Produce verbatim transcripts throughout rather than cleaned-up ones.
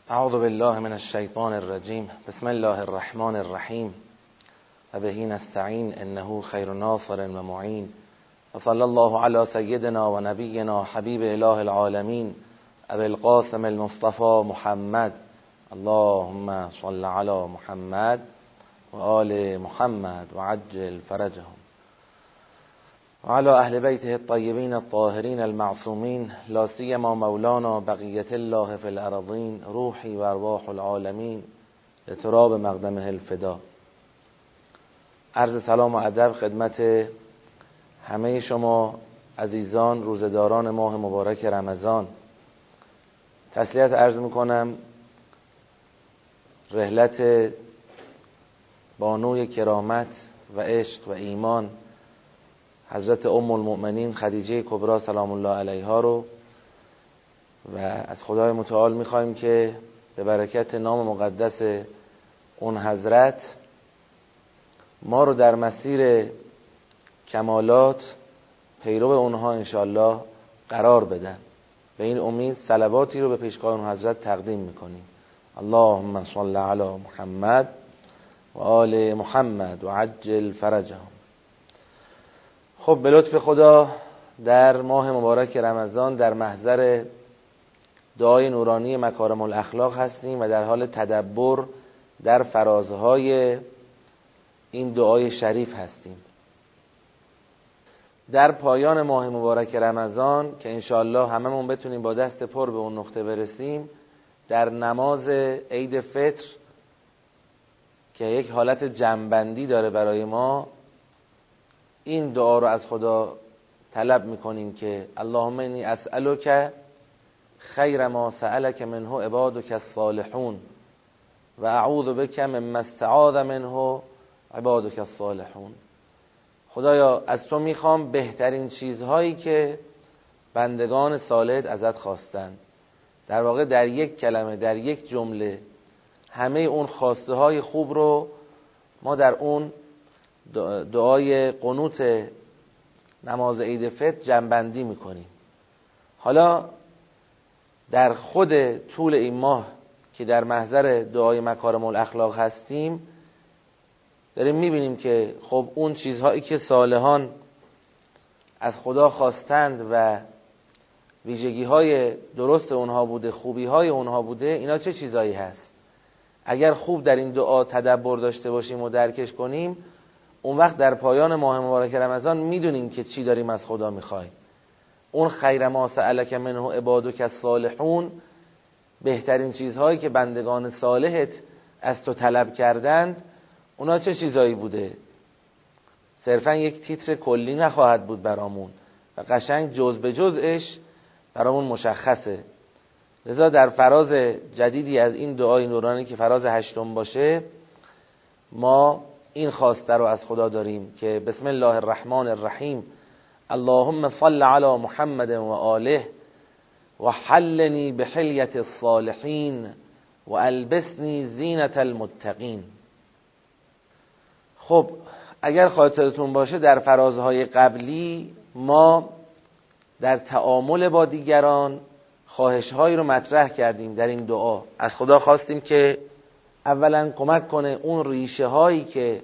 اعوذ بالله من الشیطان الرجیم. بسم الله الرحمن الرحیم و به نستعین انه خیر ناصر و معین و صلی الله علی سیدنا و نبینا حبیب اله العالمین ابی القاسم المصطفى محمد. اللهم صل علی محمد و آل محمد و عجل فرجهم و علی اهل بیته الطیبین الطاهرین المعصومین، لا سیما مولانا بقیة الله فی الارضین، روحی و ارواح العالمین لتراب مقدمه الفدا. عرض سلام و ادب خدمت همه شما عزیزان روزداران ماه مبارک رمضان. تسلیت عرض میکنم رحلت بانوی کرامت و عشق و ایمان حضرت ام المؤمنین خدیجه کبری سلام الله علیها رو و از خدای متعال میخوایم که به برکت نام مقدس اون حضرت ما رو در مسیر کمالات پیرو اونها انشاءالله قرار بدن. به این امید صلواتی رو به پیشگاه اون حضرت تقدیم میکنیم. اللهم صل علی محمد و آل محمد و عجل فرجهم. خب به لطف خدا در ماه مبارک رمضان در محضر دعای نورانی مکارم الاخلاق هستیم و در حال تدبر در فرازهای این دعای شریف هستیم. در پایان ماه مبارک رمضان که انشاءالله هممون بتونیم با دست پر به اون نقطه برسیم، در نماز عید فطر که یک حالت جمع‌بندی داره برای ما، این دعا رو از خدا طلب میکنیم که اللهم انی اسألک خیر ما سألک منه عبادک الصالحون و اعوذ بک مما استعاذ منه عبادک الصالحون. خدایا از تو میخوام بهترین چیزهایی که بندگان صالحت ازت خواستند. در واقع در یک کلمه، در یک جمله همه اون خواسته های خوب رو ما در اون دعای قنوت نماز عید فطر جمع‌بندی میکنیم. حالا در خود طول این ماه که در محضر دعای مکارم الاخلاق هستیم داریم میبینیم که خب اون چیزهایی که صالحان از خدا خواستند و ویژگی های درست اونها بوده، خوبی های اونها بوده، اینا چه چیزهایی هست؟ اگر خوب در این دعا تدبر داشته باشیم و درکش کنیم، اون وقت در پایان ماه مبارک رمضان میدونیم که چی داریم از خدا میخوایم. اون خیر ما سألک منه عبادک الصالحون، بهترین چیزهایی که بندگان صالحت از تو طلب کردند، اونا چه چیزهایی بوده؟ صرفا یک تیتر کلی نخواهد بود برامون و قشنگ جز به جزش برامون مشخصه. لذا در فراز جدیدی از این دعای نورانی که فراز هشتم باشه، ما این خواسته رو از خدا داریم که بسم الله الرحمن الرحیم اللهم صل علی محمد و آله و حلنی بحلیت الصالحین و البسنی زینت المتقین. خب اگر خاطرتون باشه در فرازهای قبلی ما در تعامل با دیگران خواهشهایی رو مطرح کردیم. در این دعا از خدا خواستیم که اولا کمک کنه اون ریشه هایی که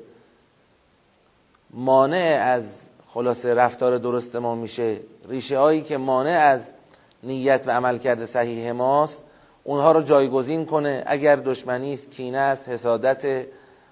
مانع از خلاصه رفتار درست ما میشه، ریشه هایی که مانع از نیت و عمل کرده صحیح ماست، اونها رو جایگزین کنه. اگر دشمنی است، کینه است، حسادت،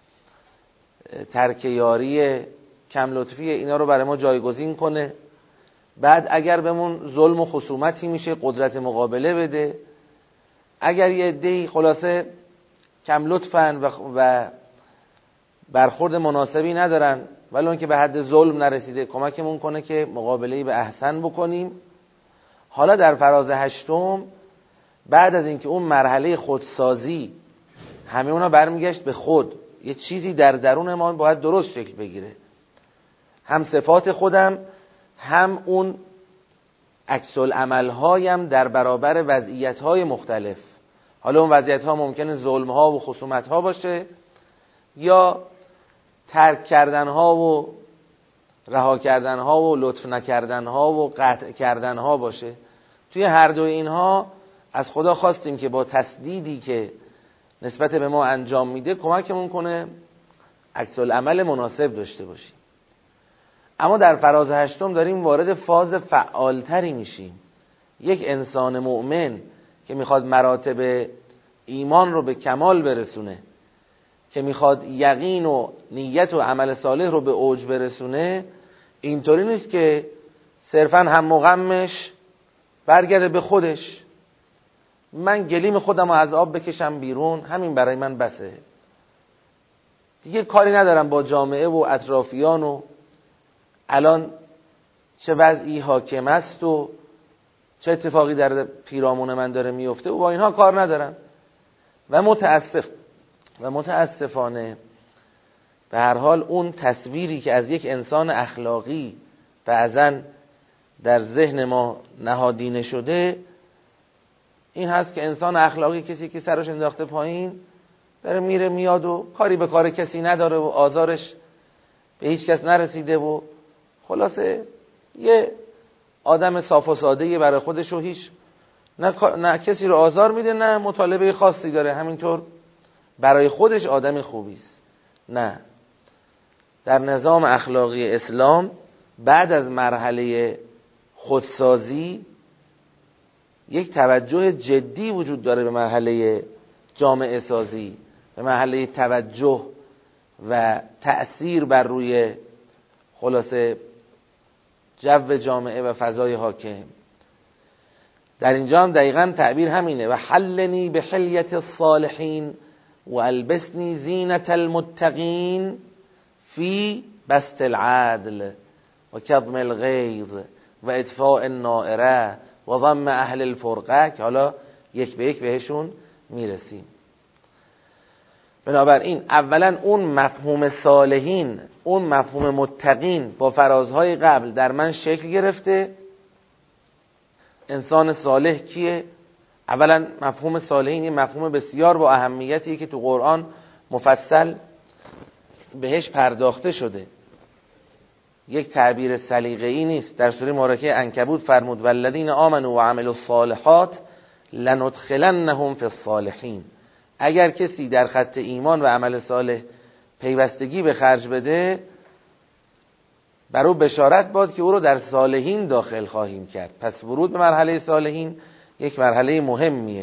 ترک یاری، کم لطفی، اینا رو برای ما جایگزین کنه. بعد اگر بهمون ظلم و خصومتی میشه، قدرت مقابله بده. اگر یه عده‌ای خلاصه کم لطفن و, و برخورد مناسبی ندارن ولی اون که به حد ظلم نرسیده، کمکمون کنه که مقابله‌ای به احسن بکنیم. حالا در فراز هشتم بعد از اینکه اون مرحله خودسازی همه اونا برمیگشت به خود، یه چیزی در درون ما باید درست شکل بگیره، هم صفات خودم هم اون عکس العمل‌هایم در برابر وضعیت‌های مختلف. حالا اون وضعیت‌ها ممکنه ظلم‌ها و خصومت‌ها باشه یا ترک کردن‌ها و رها کردن‌ها و لطف نکردن‌ها و قطع کردن‌ها باشه. توی هر دو اینها از خدا خواستیم که با تسدیدی که نسبت به ما انجام میده کمکمون کنه عکس العمل مناسب داشته باشیم. اما در فراز هشتم داریم وارد فاز فعالتری میشیم. یک انسان مؤمن که میخواد مراتب ایمان رو به کمال برسونه، که میخواد یقین و نیت و عمل صالح رو به اوج برسونه، اینطوری نیست که صرفا هم و غمش برگرده به خودش. من گلیم خودم رو از آب بکشم بیرون، همین برای من بسه، دیگه کاری ندارم با جامعه و اطرافیان و الان چه وضعی حاکم است و چه اتفاقی در پیرامون من داره میفته و با اینها کار ندارم. و متاسف و متاسفانه به هر حال اون تصویری که از یک انسان اخلاقی بعضاً در ذهن ما نهادینه شده این هست که انسان اخلاقی کسی که سرش انداخته پایین داره میره میاد و کاری به کار کسی نداره و آزارش به هیچ کس نرسیده و خلاصه یه آدم صاف و ساده‌ای برای خودش و هیچ نه, نه کسی رو آزار میده نه مطالبه خاصی داره، همینطور برای خودش آدم خوبی است. نه، در نظام اخلاقی اسلام بعد از مرحله خودسازی یک توجه جدی وجود داره به مرحله جامعه سازی، به مرحله توجه و تأثیر بر روی خلاصه جو جامعه و فضای حاکم. در اینجا هم دقیقاً تعبیر همینه: و حلنی به حلیت الصالحین و البسنی زینت المتقین فی بسط العدل و کظم الغیظ و اطفاء النائره و ضم اهل الفرقه، که حالا یک به یک بهشون میرسیم. بنابراین اولا اون مفهوم صالحین، اون مفهوم متقین با فرازهای قبل در من شکل گرفته. انسان صالح کیه؟ اولا مفهوم صالحین یه مفهوم بسیار با اهمیتیه که تو قرآن مفصل بهش پرداخته شده، یک تعبیر سلیقه‌ای نیست. در سوره مبارکه عنکبوت فرمود والذین آمنوا و عملوا الصالحات لندخلنهم فی الصالحین. اگر کسی در خط ایمان و عمل صالح پیوستگی به خرج بده، بر او بشارت باد که او رو در صالحین داخل خواهیم کرد. پس ورود به مرحله صالحین یک مرحله مهمیه.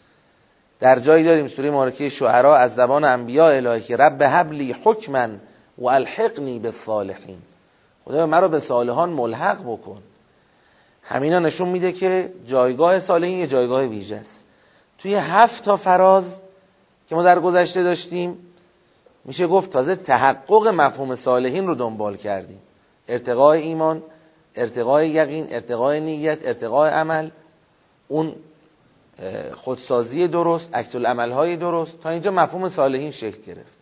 در جایی داریم سوره مبارکه شعرا از زبان انبیاء الهی که رب هب لی حکما و الحقنی بالصالحین، خدا مرا به صالحان ملحق بکن. همینا نشون میده که جایگاه صالحین یه جایگاه ویژه است. توی هفت تا فراز که ما در گذشته داشتیم میشه گفت تازه تحقق مفهوم صالحین رو دنبال کردیم: ارتقای ایمان، ارتقای یقین، ارتقای نیت، ارتقای عمل، اون خودسازی درست، عکس العمل‌های درست. تا اینجا مفهوم صالحین شکل گرفت.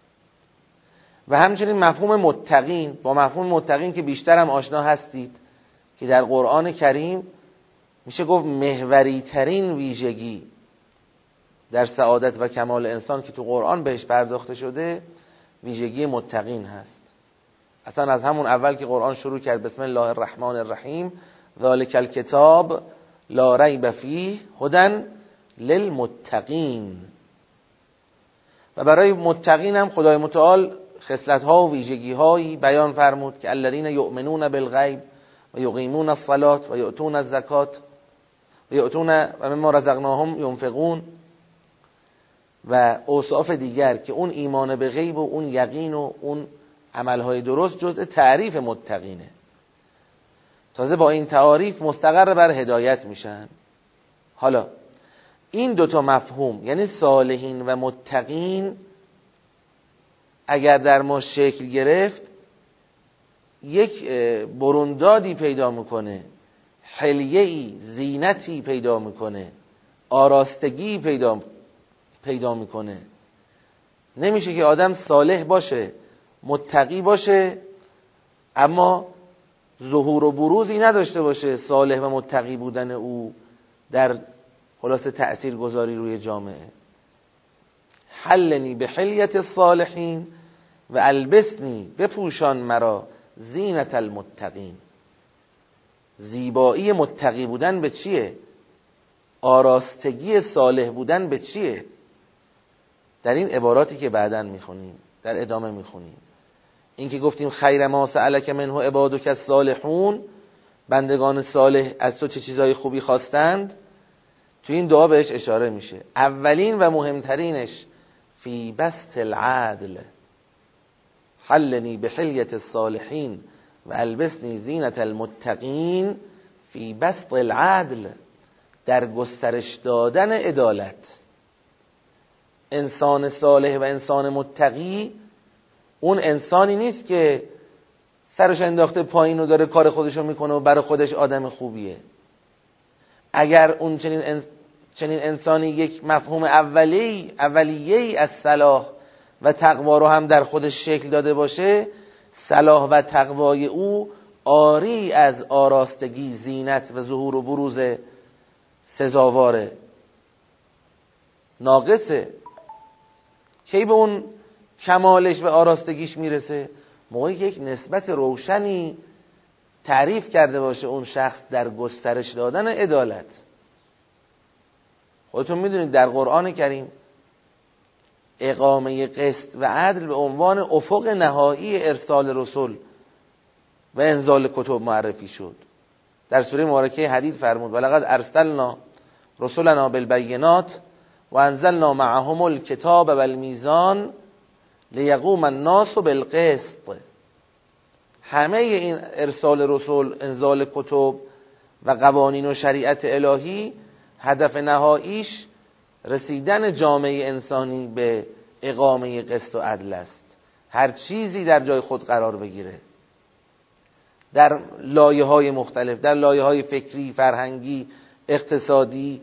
و همچنین مفهوم متقین، با مفهوم متقین که بیشتر هم آشنا هستید که در قرآن کریم میشه گفت محوری ترین ویژگی در سعادت و کمال انسان که تو قرآن بهش پرداخته شده ویژگی متقین هست. اصلا از همون اول که قرآن شروع کرد بسم الله الرحمن الرحیم ذالک الکتاب لا ریب فیه هدی للمتقین، و برای متقین هم خدای متعال خصلت‌ها و ویژگی‌هایی بیان فرمود که الذین یؤمنون بالغیب و یقیمون الصلاة و یؤتون الزکات و یؤتون و مما رزقناهم ینفقون، و اوصاف دیگر که اون ایمان به غیب و اون یقین و اون عملهای درست جزء تعریف متقینه. تازه با این تعاریف مستقر بر هدایت میشن. حالا این دوتا مفهوم یعنی صالحین و متقین اگر در ما شکل گرفت یک بروندادی پیدا میکنه، حلیه‌ای، زینتی پیدا میکنه، آراستگی پیدا پیدا میکنه. نمیشه که آدم صالح باشه، متقی باشه، اما ظهور و بروزی نداشته باشه صالح و متقی بودن او در خلاصه تأثیر گذاری روی جامعه. حلنی به حلیت الصالحین و البسنی بپوشان مرا زینت المتقین. زیبایی متقی بودن به چیه؟ آراستگی صالح بودن به چیه؟ در این عباراتی که بعداً میخونیم، در ادامه میخونیم. این که گفتیم خیر ما سألک منه عبادک الصالحون، بندگان صالح از تو چه چیزای خوبی خواستند، تو این دعا بهش اشاره میشه. اولین و مهمترینش فی بسط العدل حلنی بحلیت الصالحین و البسنی زینت المتقین. فی بسط العدل، در گسترش دادن عدالت. انسان صالح و انسان متقی اون انسانی نیست که سرش انداخته پایین و داره کار خودشو میکنه و برای خودش آدم خوبیه. اگر اون چنین, انس... چنین انسانی یک مفهوم اولی اولیه‌ای از صلاح و تقوا رو هم در خودش شکل داده باشه، صلاح و تقوای او آری از آراستگی، زینت و ظهور و بروز سزاواره، ناقصه. کی به اون کمالش و آراستگیش میرسه؟ موقعی یک نسبت روشنی تعریف کرده باشه اون شخص در گسترش دادن عدالت. خودتون میدونید در قرآن کریم اقامه قسط و عدل به عنوان افق نهایی ارسال رسول و انزال کتب معرفی شد. در سوره مبارکه حدید فرمود ولقد ارسلنا رسلنا بالبینات و انزلنا معهم الکتاب والمیزان لیقوم الناس بالقسط. همه این ارسال رسول، انزال کتب و قوانین و شریعت الهی هدف نهاییش رسیدن جامعه انسانی به اقامه قسط و عدل است. هر چیزی در جای خود قرار بگیره، در لایه‌های مختلف، در لایه‌های فکری، فرهنگی، اقتصادی،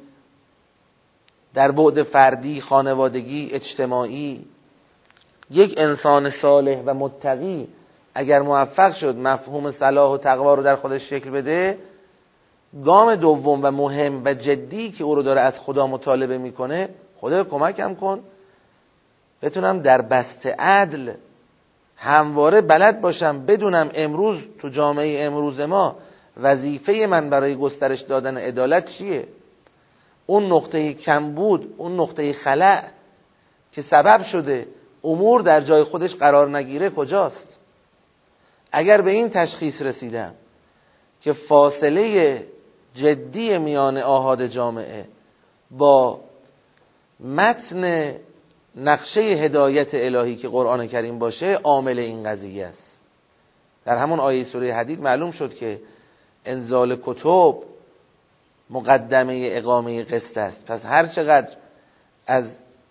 در بعد فردی، خانوادگی، اجتماعی. یک انسان صالح و متقی اگر موفق شد مفهوم صلاح و تقوا رو در خودش شکل بده، گام دوم و مهم و جدی که او رو داره از خدا مطالبه میکنه، خدا کمکم کن بتونم در بسط عدل همواره بلد باشم، بدونم امروز تو جامعه امروز ما وظیفه من برای گسترش دادن عدالت چیه. اون نقطه کمبود، اون نقطه خلأ که سبب شده امور در جای خودش قرار نگیره کجاست؟ اگر به این تشخیص رسیدم که فاصله جدی میان آحاد جامعه با متن نقشه هدایت الهی که قرآن کریم باشه، عامل این قضیه است. در همون آیه سوره حدید معلوم شد که انزال کتب مقدمه اقامه قسط است. پس هر چقدر از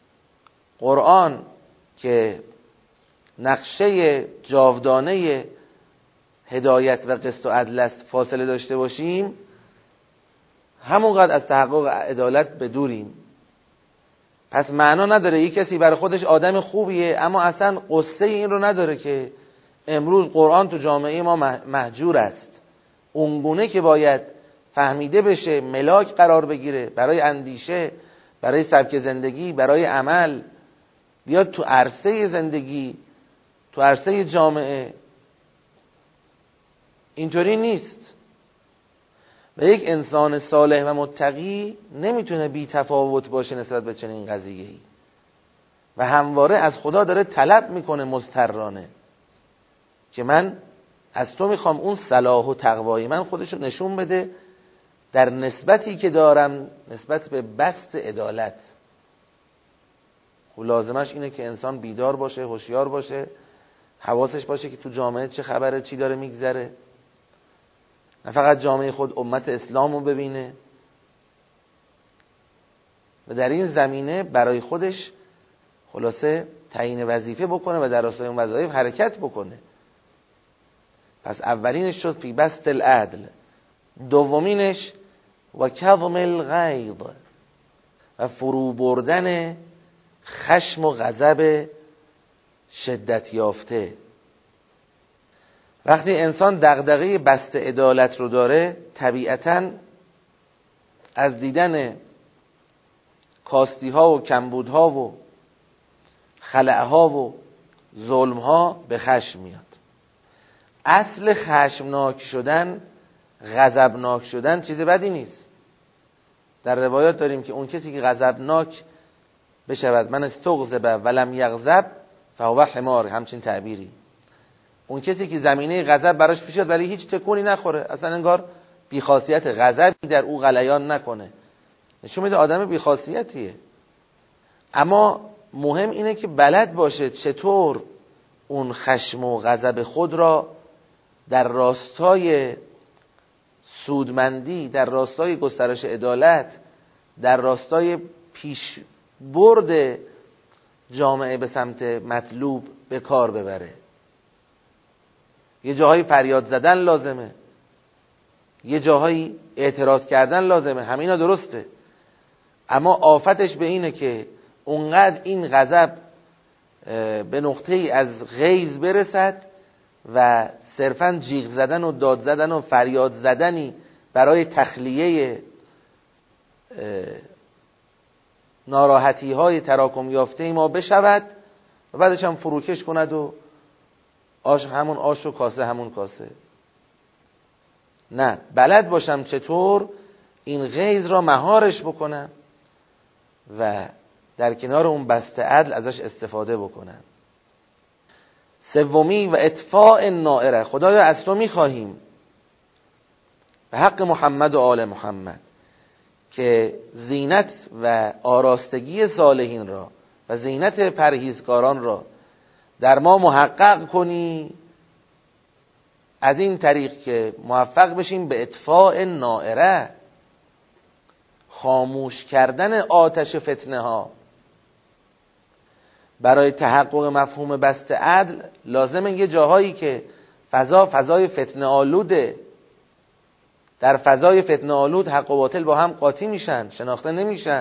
قرآن که نقشه جاودانه هدایت و قسط و عدل است فاصله داشته باشیم، همونقدر از تحقق عدالت به دوریم. پس معنا نداره یک کسی برای خودش آدم خوبیه اما اصلا قصه این رو نداره که امروز قرآن تو جامعه ما مهجور است، اونگونه که باید فهمیده بشه، ملاک قرار بگیره برای اندیشه، برای سبک زندگی، برای عمل، بیاد تو عرصه زندگی، تو عرصه جامعه. اینطوری نیست. و یک انسان صالح و متقی نمیتونه بی تفاوت باشه نسبت به چنین قضیه‌ای و همواره از خدا داره طلب میکنه مضطرانه که من از تو میخوام اون صلاح و تقوای من خودشو نشون بده در نسبتی که دارم نسبت به بسط عدالت. خب لازمش اینه که انسان بیدار باشه، هوشیار باشه، حواسش باشه که تو جامعه چه خبره، چی داره میگذره. نه فقط جامعه خود امت اسلام رو ببینه و در این زمینه برای خودش خلاصه تعیین وظیفه بکنه و در راستای اون وظایف حرکت بکنه. پس اولینش شد فی بسط العدل، دومینش و کظم الغیظ و فرو بردن خشم و غضب شدت یافته. وقتی انسان دغدغه بسط عدالت رو داره، طبیعتاً از دیدن کاستی ها و کمبود ها و خلأ ها و ظلم ها به خشم میاد. اصل خشمناک شدن، غضبناک شدن چیز بدی نیست. در روایات داریم که اون کسی که غضبناک بشود من استغضب ولم یغضب فهو حمار، همچین تعبیری. اون کسی که زمینه غضب براش پیش بیاد ولی هیچ تکونی نخوره، اصلا انگار بیخاصیت، غضبی در او غلیان نکنه، نشون میده آدم بیخاصیتیه. اما مهم اینه که بلد باشه چطور اون خشم و غضب خود را در راستای سودمندی، در راستای گسترش عدالت، در راستای پیش برد جامعه به سمت مطلوب به کار ببره. یه جاهایی فریاد زدن لازمه، یه جاهایی اعتراض کردن لازمه، همینا درسته، اما آفتش به اینه که اونقدر این غضب به نقطه ای از غیظ برسد و صرفاً جیغ زدن و داد زدن و فریاد زدنی برای تخلیه ناراحتی های تراکم یافته ما بشود و بعدش هم فروکش کند و آش همون آش و کاسه همون کاسه. نه، بلد باشم چطور این غیظ را مهارش بکنم و در کنار اون بسته عدل ازش استفاده بکنم. سومی و اطفاء نائره. خدایا از تو میخواهیم به حق محمد و آل محمد که زینت و آراستگی صالحین را و زینت پرهیزکاران را در ما محقق کنی، از این طریق که موفق بشیم به اطفاء نائره، خاموش کردن آتش فتنه ها. برای تحقق مفهوم بسط عدل لازمه یه جاهایی که فضا فضای فتنه آلوده، در فضای فتنه آلود حق و باطل با هم قاطی میشن، شناخته نمیشن.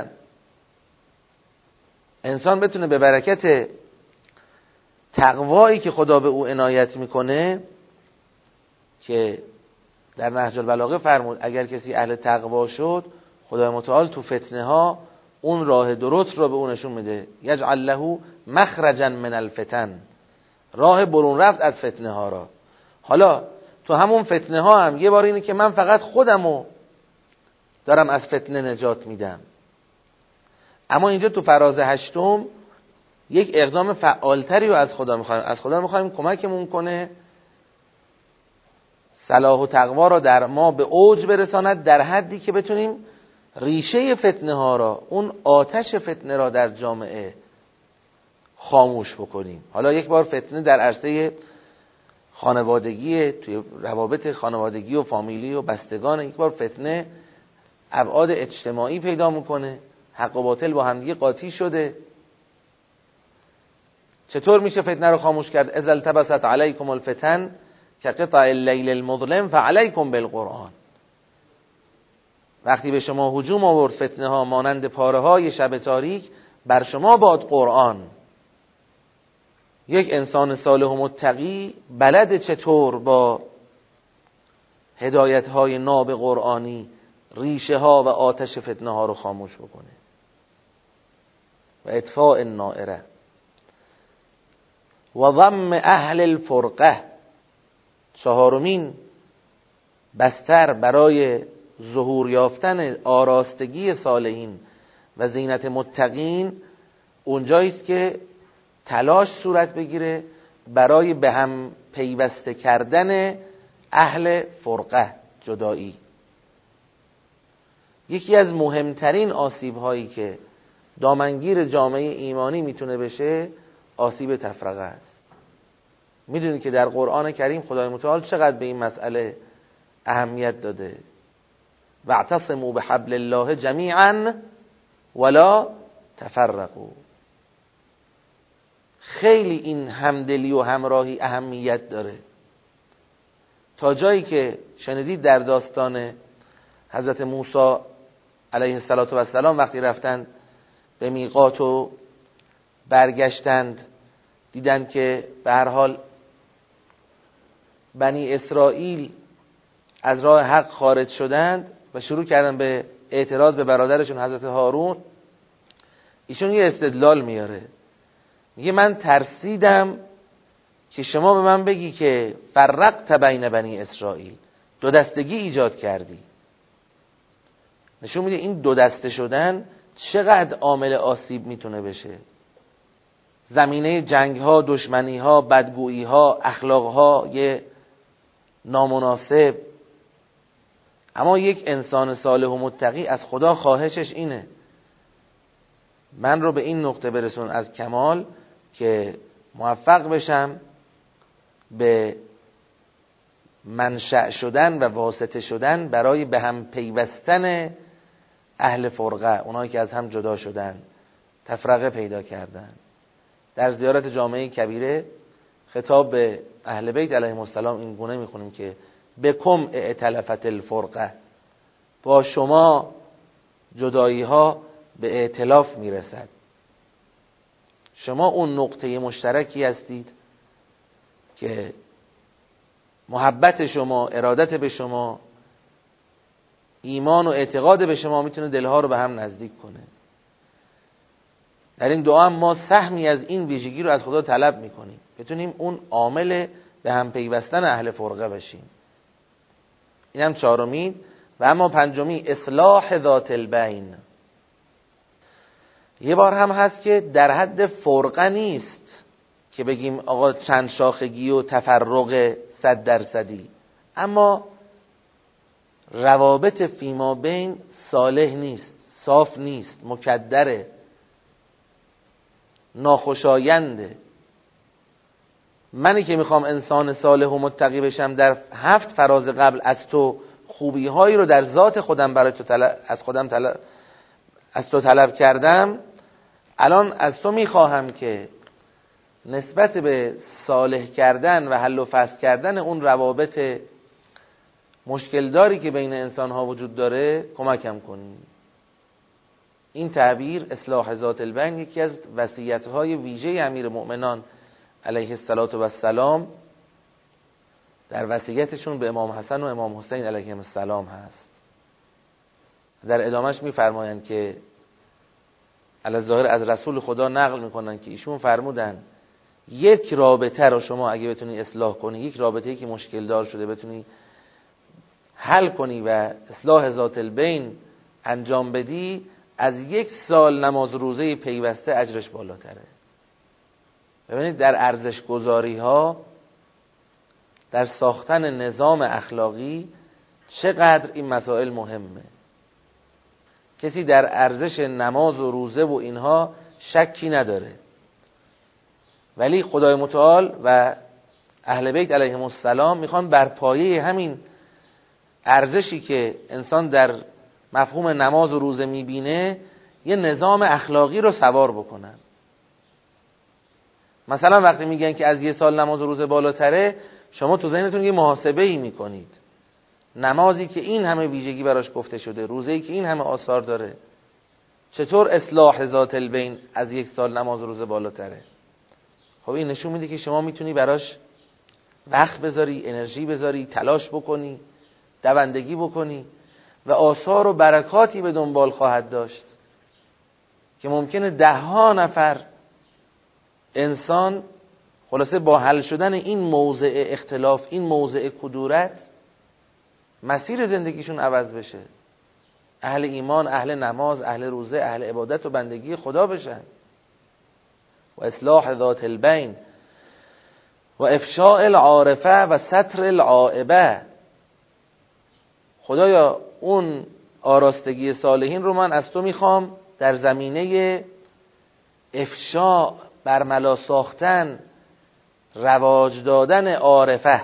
انسان بتونه به برکت تقوایی که خدا به او عنایت میکنه، که در نهج البلاغه فرمود اگر کسی اهل تقوا شد خدای متعال تو فتنه ها اون راه درست را به اون نشون میده، یجعل له مخرجا من الفتن، راه برون رفت از فتنه ها را. حالا تو همون فتنه ها هم یه بار اینه که من فقط خودمو دارم از فتنه نجات میدم، اما اینجا تو فراز هشتم یک اقدام فعالتری رو از خدا میخوایم. از خدا میخوایم کمکمون کنه صلاح و تقوا را در ما به اوج برساند، در حدی که بتونیم ریشه فتنه ها را، اون آتش فتنه را در جامعه خاموش بکنیم. حالا یک بار فتنه در عرصه خانوادگی، توی روابط خانوادگی و فامیلی و بستگان، یک بار فتنه ابعاد اجتماعی پیدا میکنه، حق و باطل با همدیگه قاطی شده. چطور میشه فتنه رو خاموش کرد؟ اذا التبست علیکم الفتن کقطع اللیل المظلم فعلیکم بالقرآن. وقتی به شما هجوم آورد فتنه ها مانند پاره های شب تاریک، بر شما باد قرآن. یک انسان صالح و متقی بلد چطور با هدایت های ناب قرآنی ریشه ها و آتش فتنه ها رو خاموش بکنه. و اطفاء النائره و ضم اهل الفرقه. چهارمین بستر برای ظهور یافتن آراستگی صالحین و زینت متقین اونجایی است که تلاش صورت بگیره برای به هم پیوسته کردن اهل فرقه، جدایی. یکی از مهمترین آسیب هایی که دامنگیر جامعه ایمانی میتونه بشه آسیب تفرقه است. میدونید که در قرآن کریم خدای متعال چقدر به این مسئله اهمیت داده. واعتصموا بحبل الله جمیعا ولا تفرقوا. خیلی این همدلی و همراهی اهمیت داره، تا جایی که شنیدید در داستان حضرت موسی علیه السلام وقتی رفتند به میقات و برگشتند، دیدند که به هر حال بنی اسرائیل از راه حق خارج شدند و شروع کردن به اعتراض به برادرشون حضرت هارون. ایشون یه استدلال میاره، میگه من ترسیدم که شما به من بگی که فرقت بین بنی اسرائیل، دو دستگی ایجاد کردی. نشون میده این دو دسته شدن چقدر عامل آسیب میتونه بشه. زمینه جنگ ها، دشمنی ها، بدگویی ها، اخلاق ها یه نامناسب. اما یک انسان صالح و متقی از خدا خواهشش اینه من رو به این نقطه برسون از کمال که موفق بشم به منشأ شدن و واسطه شدن برای به هم پیوستن اهل فرقه، اونایی که از هم جدا شدن، تفرقه پیدا کردن. در زیارت جامعه کبیره خطاب به اهل بیت علیهم السلام این گونه میخونیم که بکم ائتلفت الفرقه، با شما جدایی ها به ائتلاف میرسد. شما اون نقطه مشترکی هستید که محبت شما، ارادت به شما، ایمان و اعتقاد به شما میتونه دلها رو به هم نزدیک کنه. در این دعا ما سهمی از این ویژگی رو از خدا طلب میکنیم، بتونیم اون عامل به هم پیوستن اهل فرقه بشیم. این هم چهارمین. و اما پنجمی اصلاح ذات البین. یه بار هم هست که در حد فرقه نیست که بگیم آقا چند شاخگی و تفرق صد درصدی، اما روابط فیما بین صالح نیست، صاف نیست، مکدره، ناخوشاینده. منی که میخوام انسان صالح و متقی بشم در هفت فراز قبل از تو خوبی هایی رو در ذات خودم برای تو طلب، از خودم طلب، از تو طلب کردم، الان از تو میخواهم که نسبت به صالح کردن و حل و فصل کردن اون روابط مشکل داری که بین انسان ها وجود داره کمکم کنی. این تعبیر اصلاح ذات البین یکی از وصیت های ویژه امیر مؤمنان علیه السلام در وصیتشون به امام حسن و امام حسین علیهم السلام هست. در ادامهش میفرمایند که علی ظاهر از رسول خدا نقل میکنن که ایشون فرمودن یک رابطه رو شما اگه بتونی اصلاح کنی، یک رابطه‌ای که مشکل دار شده بتونی حل کنی و اصلاح ذات البین انجام بدی، از یک سال نماز روزه پیوسته اجرش بالاتره. ببینید در ارزش گذاری ها، در ساختن نظام اخلاقی چقدر این مسائل مهمه. کسی در ارزش نماز و روزه و اینها شکی نداره، ولی خدای متعال و اهل بیت علیهم السلام میخوان بر پایه همین ارزشی که انسان در مفهوم نماز و روزه میبینه یه نظام اخلاقی رو سوار بکنن. مثلا وقتی میگن که از یه سال نماز و روزه بالاتره، شما تو ذهنتون یه محاسبه ای میکنید. نمازی که این همه ویژگی براش گفته شده، روزه‌ای که این همه آثار داره، چطور اصلاح ذات البین از یک سال نماز و روزه بالاتره؟ خب این نشون میده که شما میتونی براش وقت بذاری، انرژی بذاری، تلاش بکنی، دوندگی بکنی و آثار و برکاتی به دنبال خواهد داشت که ممکنه ده ها نفر انسان خلاصه با حل شدن این موضع اختلاف، این موضع کدورت، مسیر زندگیشون عوض بشه، اهل ایمان، اهل نماز، اهل روزه، اهل عبادت و بندگی خدا بشن. و اصلاح ذات البین و افشاء العارفه و ستر العائبه. خدایا اون آراستگی صالحین رو من از تو میخوام در زمینه افشاء، برملا ساختن، رواج دادن عارفه،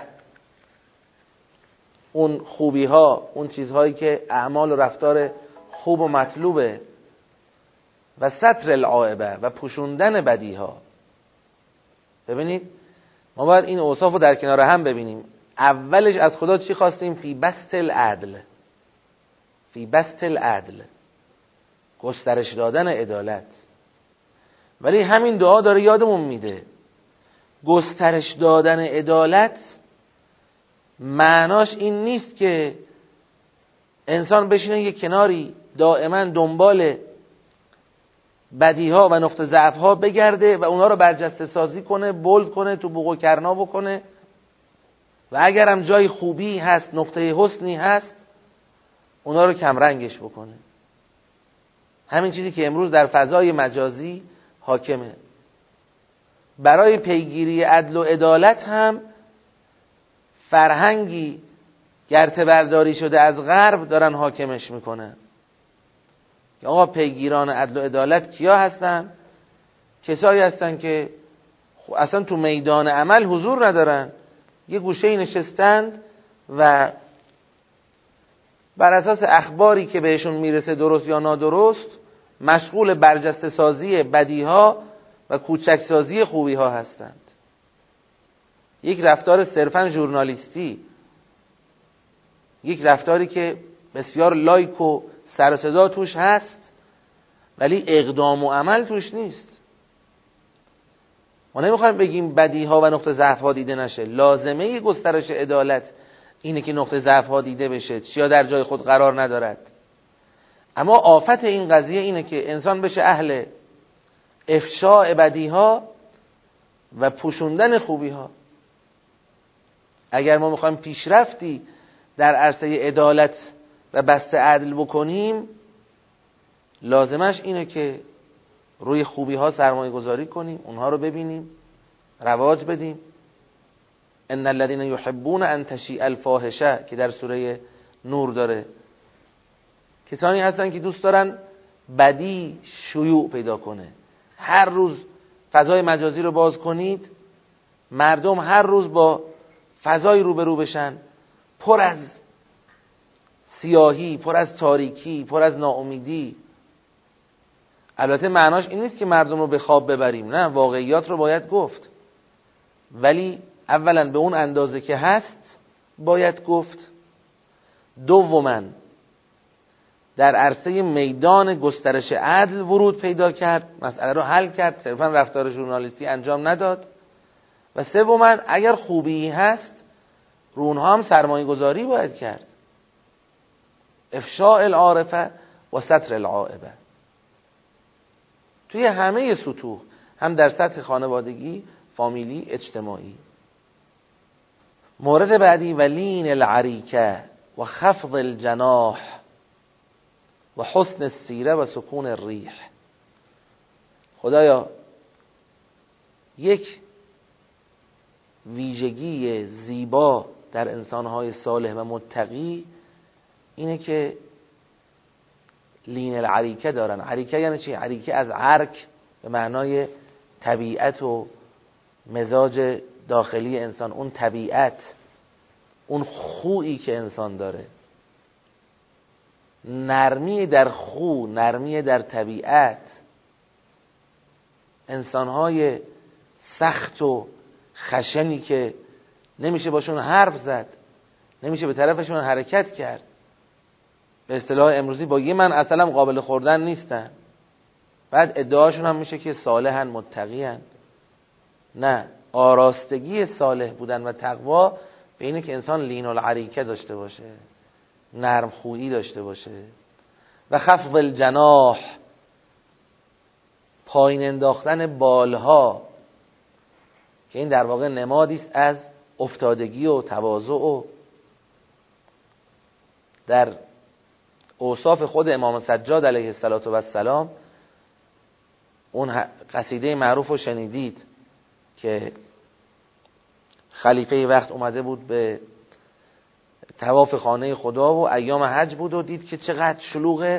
اون خوبی ها، اون چیزهایی که اعمال و رفتار خوب و مطلوبه، و ستر العائبه و پوشوندن بدی ها. ببینید ما باید این اوصاف رو در کنار هم ببینیم. اولش از خدا چی خواستیم؟ فی بسط العدل، فی بسط العدل، گسترش دادن عدالت. ولی همین دعا داره یادمون میده گسترش دادن عدالت معناش این نیست که انسان بشینه یک کناری دائما دنبال بدیها و نقطه ضعفها بگرده و اونا رو برجسته سازی کنه، بولد کنه، تو بوق و کرنا بکنه، و اگرم جای خوبی هست، نقطه حسنی هست، اونا رو کمرنگش بکنه. همین چیزی که امروز در فضای مجازی حاکمه. برای پیگیری عدل و عدالت هم فرهنگی گرته برداری شده از غرب دارن حاکمش میکنن. که آقا پیگیران عدل و عدالت کیا هستن؟ کسایی هستن که اصلا تو میدان عمل حضور ندارن، یه گوشه نشستند و بر اساس اخباری که بهشون میرسه درست یا نادرست مشغول برجسته سازی بدیها و کوچک سازی خوبیها هستند. یک رفتار صرفاً ژورنالیستی، یک رفتاری که بسیار لایک و سر و صدا توش هست ولی اقدام و عمل توش نیست. ما نمیخوایم بگیم بدیها و نقطه ضعف‌ها دیده نشه. لازمه گسترش عدالت اینه که نقطه ضعف‌ها دیده بشه، چیا در جای خود قرار ندارد. اما آفت این قضیه اینه که انسان بشه اهل افشاء بدیها و پوشوندن خوبیها. اگر ما میخوایم پیشرفتی در عرصه عدالت و بسط عدل بکنیم، لازمش اینه که روی خوبی ها سرمایه گذاری کنیم، اونها رو ببینیم، رواج بدیم. ان الذين يحبون ان تشیع الفاحشه که در سوره نور داره، کسانی هستن که دوست دارن بدی شیوع پیدا کنه. هر روز فضای مجازی رو باز کنید، مردم هر روز با فضای روبرو بشن پر از سیاهی، پر از تاریکی، پر از ناامیدی. البته معناش این نیست که مردم رو به خواب ببریم، نه، واقعیات رو باید گفت، ولی اولا به اون اندازه که هست باید گفت. دوما در عرصه میدان گسترش عدل ورود پیدا کرد، مسئله رو حل کرد، صرفا رفتار ژورنالیستی انجام نداد. و سوما اگر خوبی هست رو اونها هم سرمایه گذاری باید کرد، افشاء العارفه و ستر العائبه، توی همه سطوح، هم در سطح خانوادگی، فامیلی، اجتماعی. مورد بعدی ولین العریکه و خفض الجناح و حسن السیره و سکون الریح. خدایا یک ویژگی زیبا در انسانهای صالح و متقی اینه که لین العریکه دارن. عریکه یعنی چی؟ عریکه از عرک به معنای طبیعت و مزاج داخلی انسان، اون طبیعت، اون خویی که انسان داره، نرمی در خو، نرمی در طبیعت. انسانهای سخت و خشنی که نمیشه باشون حرف زد، نمیشه به طرفشون حرکت کرد، به اصطلاح امروزی با یه من اصلا قابل خوردن نیستن، بعد ادعاشون هم میشه که صالحن، متقیان. نه، آراستگی صالح بودن و تقوا به اینه که انسان لین العریکه داشته باشه، نرم خویی داشته باشه. و خفض الجناح، پایین انداختن بالها، که این در واقع نمادی است از افتادگی و تواضع. و در اوصاف خود امام سجاد علیه السلام، اون قصیده معروف رو شنیدید که خلیفه وقت اومده بود به طواف خانه خدا و ایام حج بود و دید که چقدر شلوغه،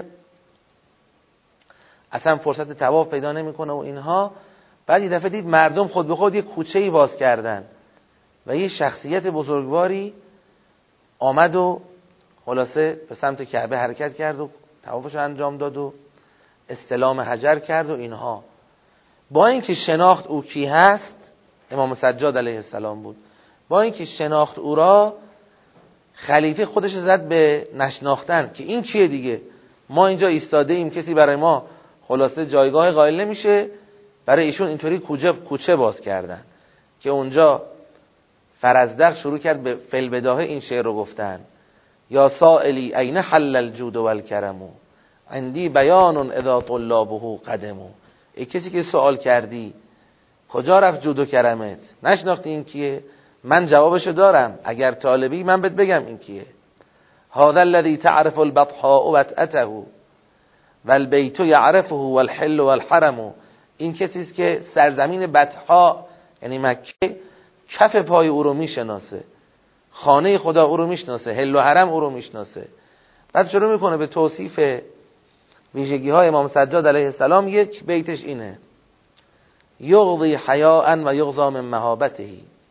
اصلا فرصت طواف پیدا نمیکنه و اینها. بعد یه دفعه دید مردم خود به خود یه کوچه‌ای باز کردن و یه شخصیت بزرگواری آمد و خلاصه به سمت کعبه حرکت کرد و طوافش انجام داد و استلام حجر کرد و اینها. با اینکه شناخت او کی هست، امام سجاد علیه السلام بود، با اینکه شناخت او را، خلیفه خودش زد به نشناختن که این کیه دیگه، ما اینجا ایستاده ایم، کسی برای ما خلاصه جایگاه قائل نمیشه. برای ایشون اینطوری کوچه کوچه باز کردن که اونجا فرزدق شروع کرد به فلبداهه این شعر رو گفتن: یا سائلی این حل الجود والکرم عندی بیان اذا طلابه قدمو. ای کسی که سوال کردی کجا رفت جود و کرمت، نشناختی این کیه؟ من جوابشو دارم، اگر طالبی من بهت بگم این کیه. هذا الذي تعرف البطحاء وطأته والبیت یعرفه والحل والحرم. این کسی است که سرزمین بطحا یعنی مکه کف پای او رو میشناسه، خانه خدا او رو میشناسه، حل و حرم او رو میشناسه. بعد شروع میکنه به توصیف ویژگی های امام سجاد علیه السلام. یک بیتش اینه: یغضی حیاء و یغضا من مهابته.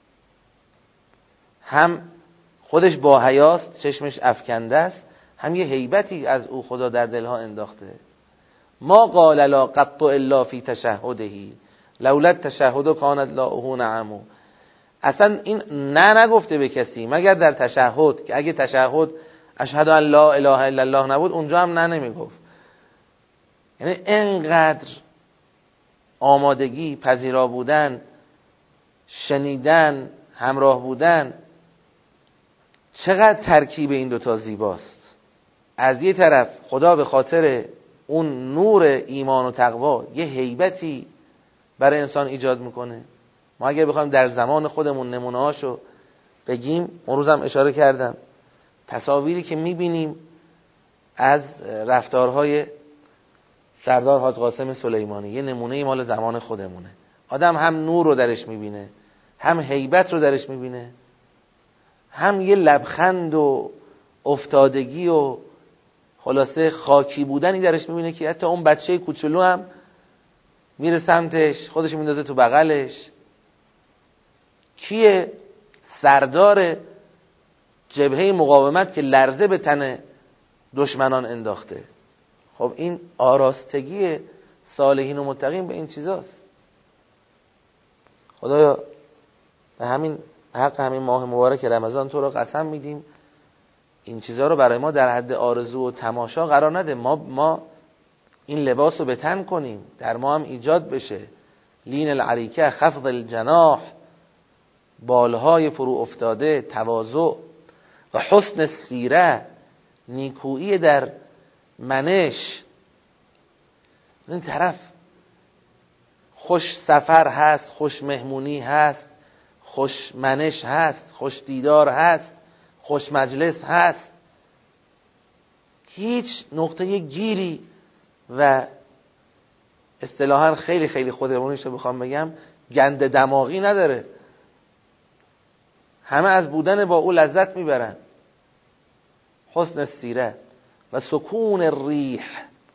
هم خودش با حیاست، چشمش افکنده است، هم یه هیبتی از او خدا در دلها انداخته. ما قال لا قط الا فی تشهده لولا التشهد کانت لاؤه نعم. اصلا این نه نگفته به کسی مگر در تشهد، که اگه تشهد اشهد ان لا اله الا الله نبود اونجا هم نه نمیگفت. یعنی انقدر آمادگی، پذیرا بودن، شنیدن، همراه بودن، چقدر ترکیب این دوتا زیباست. از یه طرف خدا به خاطر اون نور ایمان و تقوا یه هیبتی برای انسان ایجاد میکنه. ما اگر بخوایم در زمان خودمون نمونه هاشو بگیم، اون روزم اشاره کردم، تصاویری که میبینیم از رفتارهای سردار حاج قاسم سلیمانی یه نمونه مال زمان خودمونه. آدم هم نور رو درش میبینه، هم هیبت رو درش میبینه، هم یه لبخند و افتادگی و خلاصه خاکی بودنی درش میبینه که حتی اون بچه کوچولو هم میره سمتش، خودش میندازه تو بغلش. کیه؟ سردار جبهه مقاومت که لرزه به تن دشمنان انداخته. خب این آراستگی صالحین و متقین به این چیزاست. خدایا به همین حق همین ماه مبارک رمضان تو رو قسم میدیم این چیزها رو برای ما در حد آرزو و تماشا قرار نده. ما ما این لباس رو به تن کنیم، در ما هم ایجاد بشه. لین العریکه، خفض الجناح، بالهای فرو افتاده، تواضع و حسن سیره، نیکویی در منش. این طرف خوش سفر هست، خوش مهمونی هست، خوش منش هست، خوش دیدار هست، خوش مجلس هست، هیچ نقطه گیری و اصطلاحاً خیلی خیلی خودمونیش رو بخوام بگم گند دماغی نداره. همه از بودن با او لذت میبرن. حسن السیره و سکون الریح،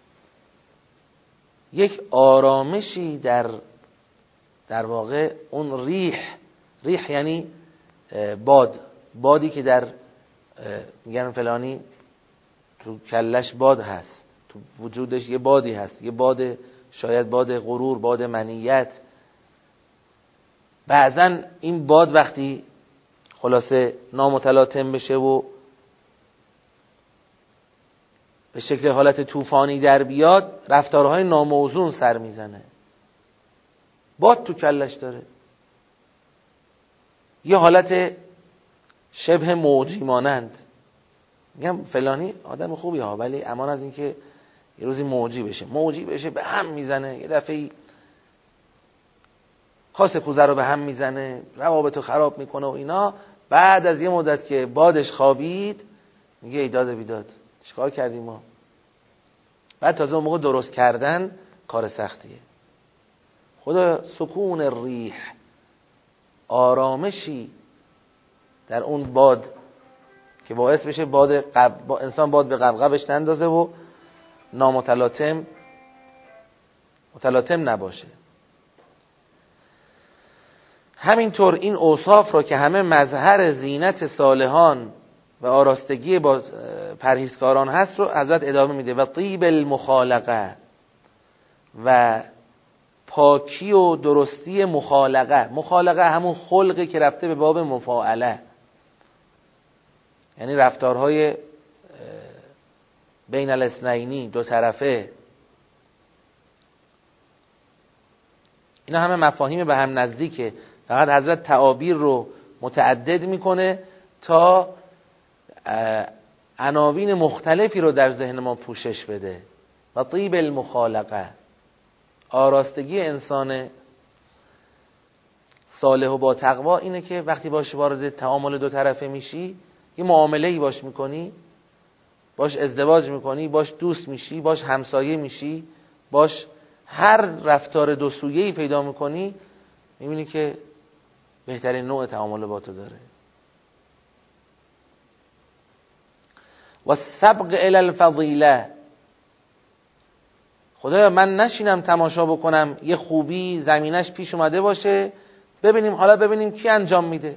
یک آرامشی در در واقع اون ریح. ریح یعنی باد، بادی که در میگن فلانی تو کلش باد هست، تو وجودش یه بادی هست، یه باد، شاید باد غرور، باد منیت. بعضا این باد وقتی خلاصه نامتلاطم بشه و به شکل حالت طوفانی در بیاد، رفتارهای ناموزون سر میزنه. باد تو کلش داره، یه حالت شبه موجی مانند. میگم فلانی آدم خوبی ها، ولی امان از این که یه روزی موجی بشه. موجی بشه به هم میزنه، یه دفعه کاسه کوزه رو به هم میزنه، روابطو خراب میکنه و اینا. بعد از یه مدت که بادش خوابید میگه ایداد بیداد، چیکار کردیم ما؟ بعد تازه اون موقع درست کردن کار سختیه. خدا سکون الریح، آرامشی در اون باد که باعث بشه باد قب... با انسان باد به قبقبش نندازه و نامتلاطم متلاطم نباشه. همینطور این اوصاف رو که همه مظهر زینت صالحان و آراستگی با پرهیزکاران هست رو حضرت ادامه میده. و طیب المخالقه، و پاکی و درستی مخالقه. مخالقه همون خلقی که رفته به باب مفاعله، یعنی رفتارهای بین الاثنینی، دو طرفه. اینا همه مفاهیم به هم نزدیکه، فقط حضرت تعابیر رو متعدد میکنه تا عناوین مختلفی رو در ذهن ما پوشش بده. و طیب المخالقه، آراستگی انسان صالح و با تقوا اینه که وقتی باش وارد تعامل دو طرفه میشی، یه معامله‌ای باش میکنی، باش ازدواج میکنی، باش دوست میشی، باش همسایه میشی، باش هر رفتار دو سویه‌ای پیدا میکنی، میبینی که بهترین نوع تعامل با تو داره. و سبق الی الفضیله، خدایا من نشینم تماشا بکنم یه خوبی زمینش پیش اومده باشه، ببینیم حالا ببینیم کی انجام میده.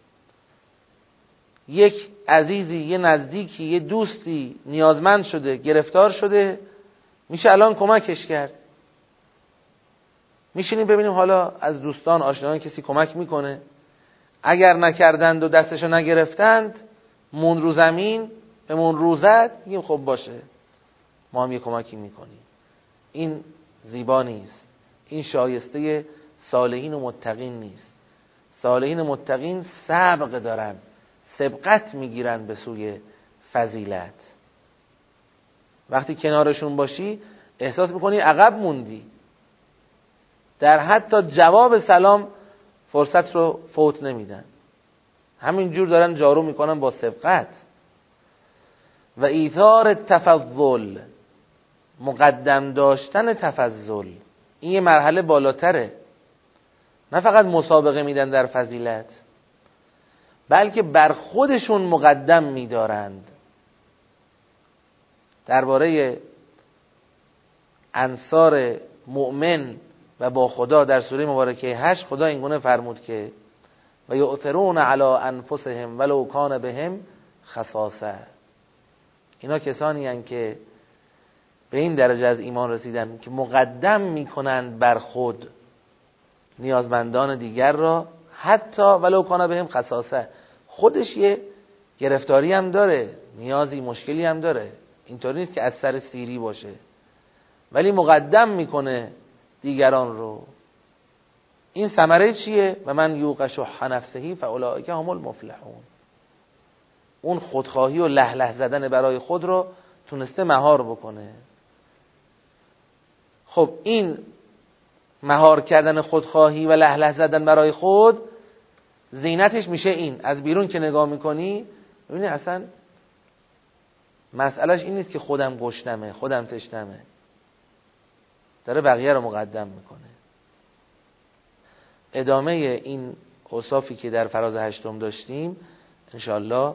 یک عزیزی، یه نزدیکی، یه دوستی نیازمند شده، گرفتار شده، میشه الان کمکش کرد. میشینیم ببینیم حالا از دوستان آشنایان کسی کمک میکنه. اگر نکردند و دستشو نگرفتند، مون رو زمین، به مون رو زد، میگیم خب باشه ما هم یه کمکی میکنیم. این زیبا نیست، این شایسته صالحین و متقین نیست. صالحین و متقین سبق دارن، سبقت میگیرن به سوی فضیلت. وقتی کنارشون باشی احساس میکنی عقب موندی، در حتی جواب سلام فرصت رو فوت نمیدن، همینجور دارن جارو میکنن با سبقت. و ایثار تفضل، مقدم داشتن تفضل، این یه مرحله بالاتره. نه فقط مسابقه میدن در فضیلت، بلکه بر خودشون مقدم میدارند. درباره انصار مؤمن و با خدا در سوره مبارکه هشت خدا اینگونه فرمود که و یؤثرون علی انفسهم ولو کان بهم خصاصه. اینا کسانی هستند که به این درجه از ایمان رسیدن که مقدم میکنند بر خود نیازمندان دیگر را، حتی ولو کان بهم خصاصه، خودش یه گرفتاری هم داره، نیازی مشکلی هم داره، اینطوری نیست که از سر سیری باشه، ولی مقدم میکنه دیگران رو. این ثمره چیه؟ و من یوق شح نفسه فاولئک هم المفلحون. اون خودخواهی و له له زدن برای خود رو تونسته مهار بکنه. خب این مهار کردن خودخواهی و له له زدن برای خود، زینتش میشه این، از بیرون که نگاه میکنی ببینی اصلا مسئلهش این نیست که خودم گشنمه، خودم تشنمه، داره بقیه رو مقدم میکنه. ادامه این اوصافی که در فراز هشتم داشتیم انشاءالله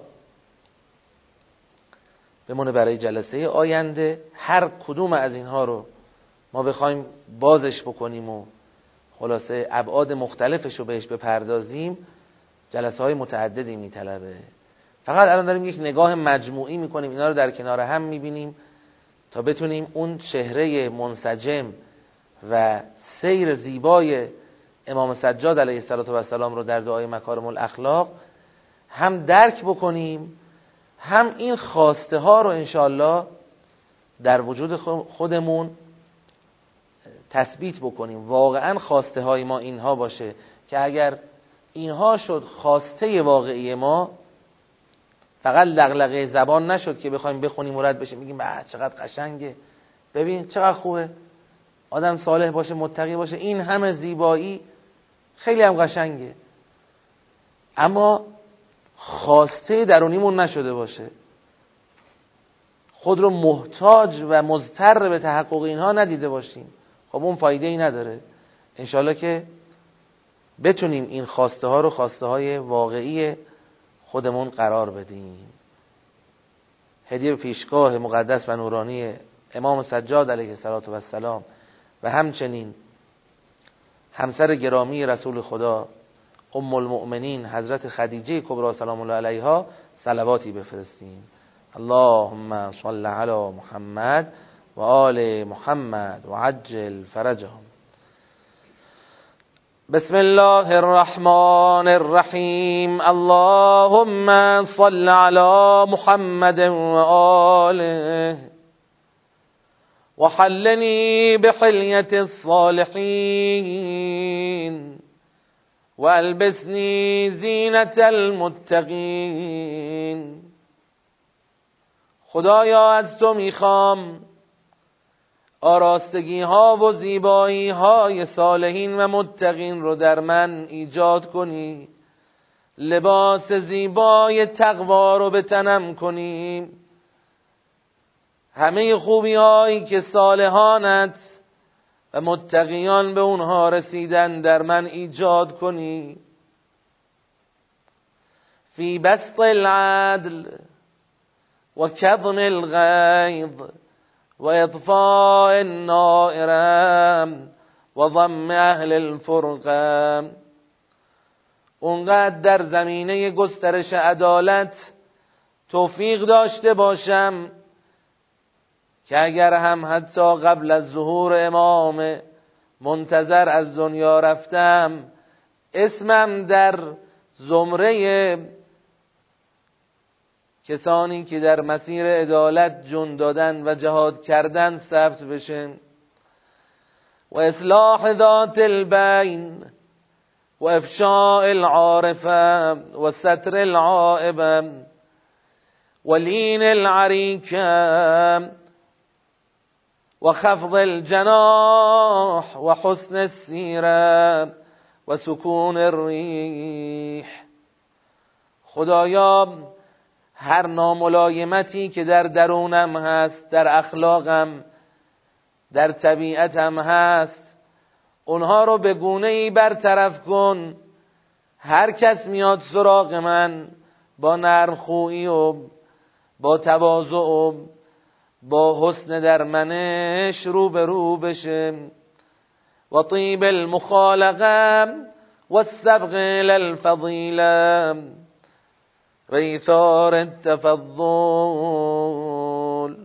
بمونه برای جلسه آینده. هر کدوم از اینها رو ما بخوایم بازش بکنیم و خلاصه ابعاد مختلفش رو بهش بپردازیم، جلسه های متعددی میطلبه. فقط الان داریم یک نگاه مجموعی میکنیم، اینا رو در کنار هم میبینیم تا بتونیم اون چهره منسجم و سیر زیبای امام سجاد علیه السلام رو در دعای مکارم الاخلاق هم درک بکنیم، هم این خواسته ها رو انشاءالله در وجود خودمون تثبیت بکنیم. واقعا خواسته های ما اینها باشه که اگر اینها شد خواسته واقعی ما، فقط لغلغه زبان نشد که بخوایم بخونیم و رد بشیم میگیم به چقدر قشنگه، ببین چقدر خوبه، آدم صالح باشه، متقی باشه، این همه زیبایی، خیلی هم قشنگه، اما خواسته درونیمون نشده باشه، خود رو محتاج و مضطر به تحقق اینها ندیده باشیم، خب اون فایده ای نداره. انشالله که بتونیم این خواسته ها رو خواسته های واقعی خودمون قرار بدیم. هدیه پیشگاه مقدس و نورانی امام سجاد علیه السلام و همچنین همسر گرامی رسول خدا ام المؤمنین حضرت خدیجه کبری سلام الله علیها صلواتی بفرستیم. اللهم صل علی محمد و آل محمد و عجل فرجهم. بسم الله الرحمن الرحیم. اللهم صل علی محمد و آله وحلني بحلية الصالحين والبسني زینة المتقین. خدایا از تو میخوام آراستگی ها و زیبایی های صالحین و متقین رو در من ایجاد کنی، لباس زیبای تقوا رو به تنم کنی همه خوبی هایی که صالحانت و متقیان به اونها رسیدن در من ایجاد کنی. فی بسط العدل و کظم الغیظ و اطفاء النائر و ضم اهل الفرقه. اونقدر در زمینه گسترش عدالت توفیق داشته باشم که اگر هم حتی قبل از ظهور امام منتظر از دنیا رفتم، اسمم در زمره کسانی که در مسیر عدالت جون دادن و جهاد کردن ثبت بشه. و اصلاح ذات البین و افشاء العارفه و ستر العائبه و لین العریکه و خفض الجناح و حسن السیره و سکون الریح. خدایا هر ناملایمتی که در درونم هست، در اخلاقم، در طبیعتم هست، اونها رو به گونه‌ای برطرف کن. هر کس میاد سراغ من با نرمخویی و با تواضع و با حسن در منش رو به رو بشه. و طیب المخالقه و السبق الى الفضیله و ایثار التفضل.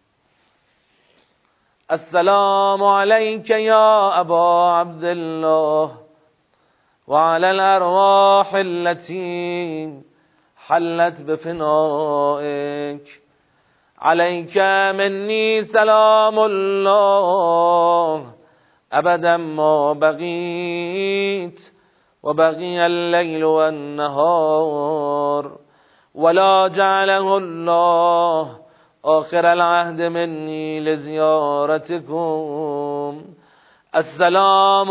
السلام علیک یا ابا عبدالله و علی الارواح التي حلت بفنائک. علیک منی سلام الله ابدا ما بقیت و بقی اللیل و النهار ولا جعله الله آخر العهد منی لزیارتكم. السلام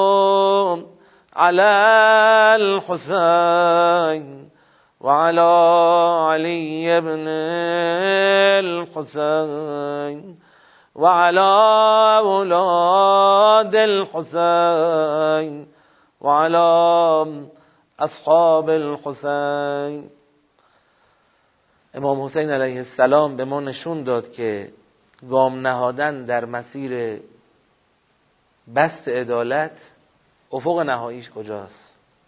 علی الحسین و علی علی ابن الحسین و علی اولاد الحسین و علی اصحاب الحسین. امام حسین علیه السلام به ما نشون داد که گام نهادن در مسیر بسط عدالت افق نهاییش کجاست.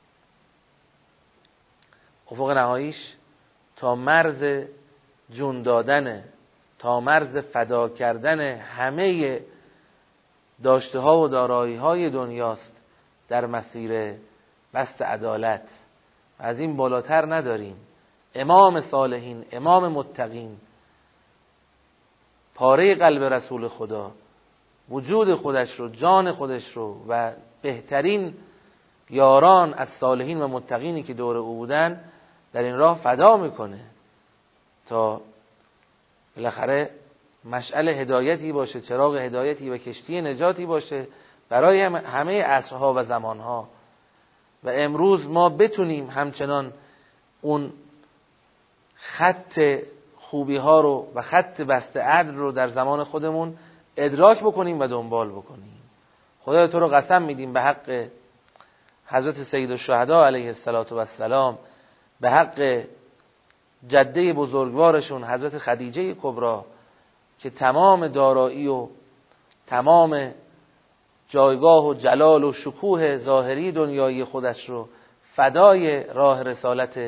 افق نهاییش تا مرز جون دادن، تا مرز فدا کردن همه داشته ها و دارایی های دنیاست در مسیر بسط عدالت. از این بالاتر نداریم. امام صالحین، امام متقین، پاره قلب رسول خدا، وجود خودش رو، جان خودش رو و بهترین یاران از صالحین و متقینی که دور او بودن در این راه فدا میکنه تا بالاخره مشعل هدایتی باشه، چراغ هدایتی و کشتی نجاتی باشه برای همه عصرها و زمانها. و امروز ما بتونیم همچنان اون خط خوبی ها رو و خط بسط عدل رو در زمان خودمون ادراک بکنیم و دنبال بکنیم. خدا تو رو قسم میدیم به حق حضرت سید الشهدا علیه السلام، به حق جده بزرگوارشون حضرت خدیجه کبری که تمام دارایی و تمام جایگاه و جلال و شکوه ظاهری دنیایی خودش رو فدای راه رسالت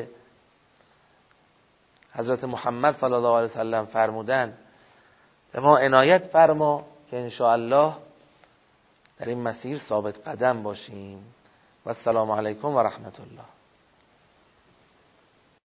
حضرت محمد صلی الله علیه وسلم فرمودن. به ما عنایت فرما که انشاءالله در این مسیر ثابت قدم باشیم. و السلام علیکم و رحمت الله.